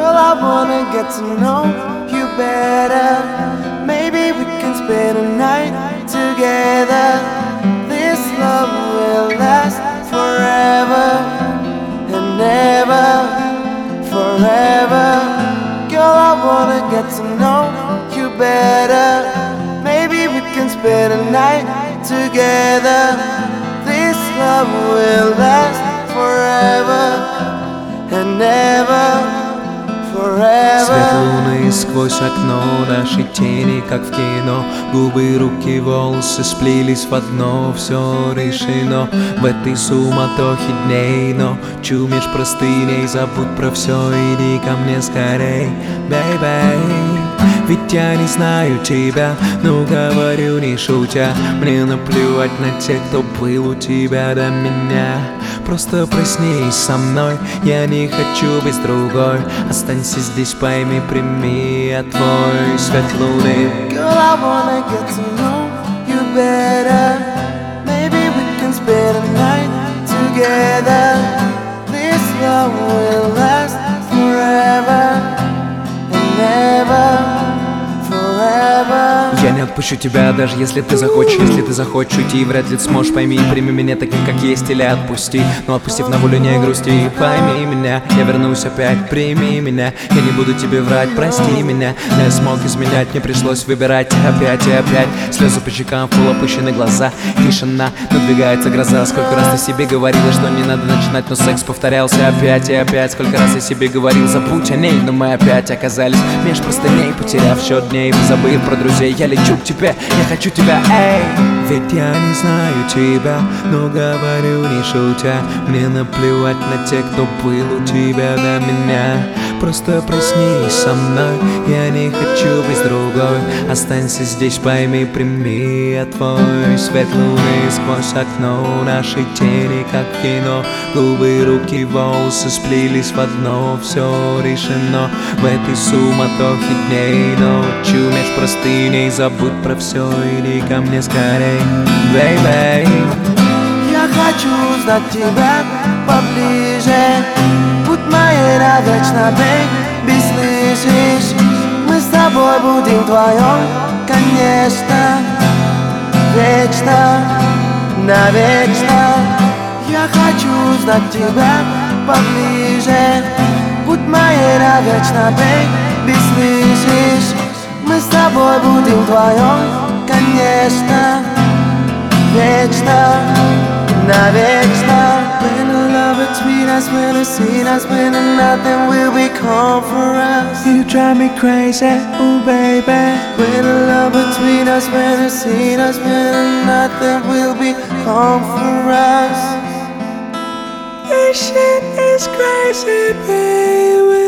Girl, I wanna get to know you better. Maybe we can spend a night together. This love will last forever and ever, forever. Girl, I wanna get to know you better. Maybe we can spend a night together. This love will last forever and ever, forever. Свет луны сквозь окно, наши тени, как в кино. Губы, руки, волосы сплелись в одно. Все решено в этой суматохе дней. Ночью меж простыней забудь про все, иди ко мне скорей, бэйбэй. Ведь я не знаю тебя, но говорю не шутя. Мне наплевать на тех, кто был у тебя до меня. Просто проснись со мной, я не хочу без другой. Останься здесь, пойми, прими, я твой свет луны. Girl, I wanna get to know you better. Maybe we can spend a night together. This love will last forever and ever, forever. Я не отпущу тебя, даже если ты захочешь. Если ты захочешь уйти, вряд ли ты сможешь. Пойми, прими меня таким, как есть, или отпусти. Но отпустив на волю, не грусти. Пойми меня, я вернусь опять, прими меня. Я не буду тебе врать, прости меня. Я смог изменять, мне пришлось выбирать опять и опять. Слезы по щекам, полуопущены глаза. Тишина, надвигается гроза. Сколько раз ты себе говорила, что не надо начинать, но секс повторялся опять и опять. Сколько раз я себе говорил, забудь о ней, но мы опять оказались меж простыней, потеряв счет дней. Забыв про друзей, я лечу к тебе, я хочу тебя, эй. Ведь я не знаю тебя, но говорю не шутя. Мне наплевать на тех, кто был у тебя до меня. Просто проснись со мной, я не хочу без другой. Останься здесь, пойми, прими, я твой свет луны сквозь окно. Наши тени, как в кино. Губы, руки, волосы сплелись в одно. Все решено в этой суматохе дней. Ночью меж простыней забудь про все, иди ко мне скорей, бэйбэй. Я хочу узнать тебя поближе. Будь моей навечно, бэйби, слышишь? Мы с тобой будем вдвоем, конечно, вечно, навечно. Я хочу узнать тебя поближе. Будь моей навечно, бэйби, слышишь? Мы с тобой будем вдвоем, конечно, вечно, навечно. When the love between us, when the scene us, when nothing will become for us. You drive me crazy, oh baby. When the love between us, when the scene us, when nothing will become for us. This shit is crazy, baby.